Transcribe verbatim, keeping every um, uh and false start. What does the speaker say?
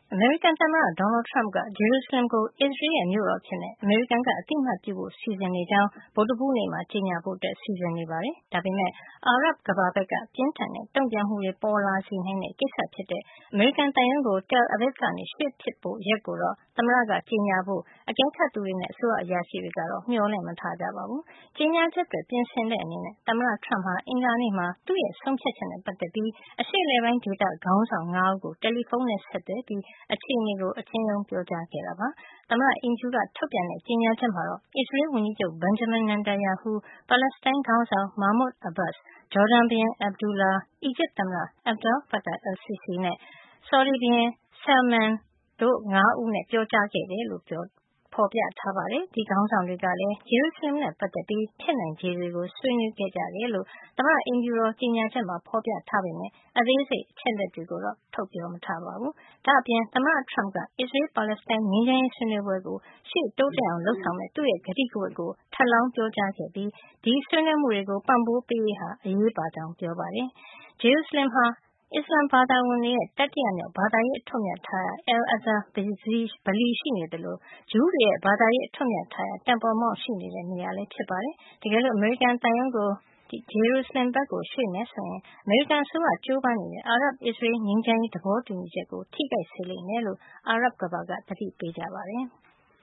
အမေရိကန်သမ္မတ Donald Trump က ဂျေရုဆလင်ကို အစ္စရေးရဲ့မြို့တော်အဖြစ် အမေရိကန်က အသိအမှတ်ပြုဖို့ စီစဉ်နေကြောင်း ဗုဒ္ဓဟူးနေ့မှာ ကြေညာဖို့ စီစဉ်နေပါတယ်။ ဒါပေမယ့် အာရပ်ကမ္ဘာဖက်က ပြင်းထန်တဲ့ တုံ့ပြန်မှုတွေ ပေါ်လာစေနိုင်တဲ့ ကိစ္စဖြစ်တဲ့ အမေရိကန်သံရုံးကို Tel Aviv ကနေ ရွှေ့ဖြစ်ဖို့ ရက်ကိုတော့ သမ္မတက ကြေညာဖို့ အကဲခတ်သူတွေနဲ့ အစိုးရအရာရှိတွေကတော့ မျှော်လင့်မထားကြပါဘူး။ ကြေညာချက်အတွက် ပြင်ဆင်တဲ့အနေနဲ့ သမ္မတ Trump ဟာ အင်္ဂါနေ့မှာ သူ့ရဲ့ ဆုံးဖြတ်ချက်နဲ့ ပတ်သက်ပြီး အရှေ့အလယ်ပိုင်းဒေသ ခေါင်းဆောင် ၅ ဦးကို တယ်လီဖုန်းနဲ့ ဆက်သွယ်ပြီး အခြေအနေကို အကျဉ်းရုံး ပြောကြားခဲ့တာပါ။ သမ္မတအိမ်ဖြူက ထုတ်ပြန်တဲ့ ကြေညာချက်မှာတော့ အစ္စရေးဝန်ကြီးချုပ် Benjamin Netanyahu ၊ ပါလက်စတိုင်းခေါင်းဆောင် Mahmoud Abbas ၊ ဂျော်ဒန်ဘုရင် Abdullah ၊ အီဂျစ်သမ္မတ Abdel Fattah al-Sisi နဲ့ ဆော်ဒီဘုရင် Salman တို့ ၅ ဦးနဲ့ ပြောကြားခဲ့တယ်လို့ ဖော်ပြထားပါတယ်။ ဒီခေါင်းဆောင်တွေကလည်း ဂျေရုဆလင်နဲ့ ပတ်သက်ပြီး ဖြစ်နိုင်ခြေတွေကို ဆွေးနွေးခဲ့ကြတယ်လို့ သမ္မတအိမ်ဖြူတော် ကြေညာချက်မှာ ဖော်ပြထားပေမယ့် အသေးစိတ် အချက်လက်တွေကိုတော့ ထုတ်ပြောမထားပါဘူး။ ဒါ့အပြင် သမ္မတ Trump က အစ္စရေး- ပါလက်စတိုင်း ငြိမ်းချမ်းရေးဆွေးနွေးပွဲကို ရှေ့တိုးတက်အောင် လုပ်ဆောင်မယ့် သူ့ရဲ့ ကတိကဝတ်ကို ထပ်လောင်းပြောကြားခဲ့ပြီး ဒီဆွေးနွေးမှုတွေကို ပံ့ပိုးပေးရေးဟာ အရေးပါကြောင်း ပြောပါတယ်။ ဂျေရုဆလင်ဟာ အစ္စလာမ်ဘာသာဝင်တွေရဲ့ တတိယမြောက် ဘာသာရေးအထွဋ်အမြတ်ထားရာ Al-Aqsa ဗလီရှိနေသလို ဂျူးတွေရဲ့ ဘာသာရေးအထွဋ်အမြတ်ထားရာ Temple Mount ရှိနေတဲ့ နေရာလည်း ဖြစ်ပါတယ်။ တကယ်လို့ အမေရိကန်သံရုံးကို ဂျေရုဆလင်ဘက်ကို ရွှေ့မယ်ဆိုရင် အမေရိကန်အစိုးရ ကြိုးပမ်းနေတဲ့ အာရပ်- အစ္စရေး ငြိမ်းချမ်းရေး သဘောတူညီချက်ကို ထိခိုက်စေလိမ့်မယ်လို့ အာရပ်ကမ္ဘာက သတိပေးကြပါတယ်။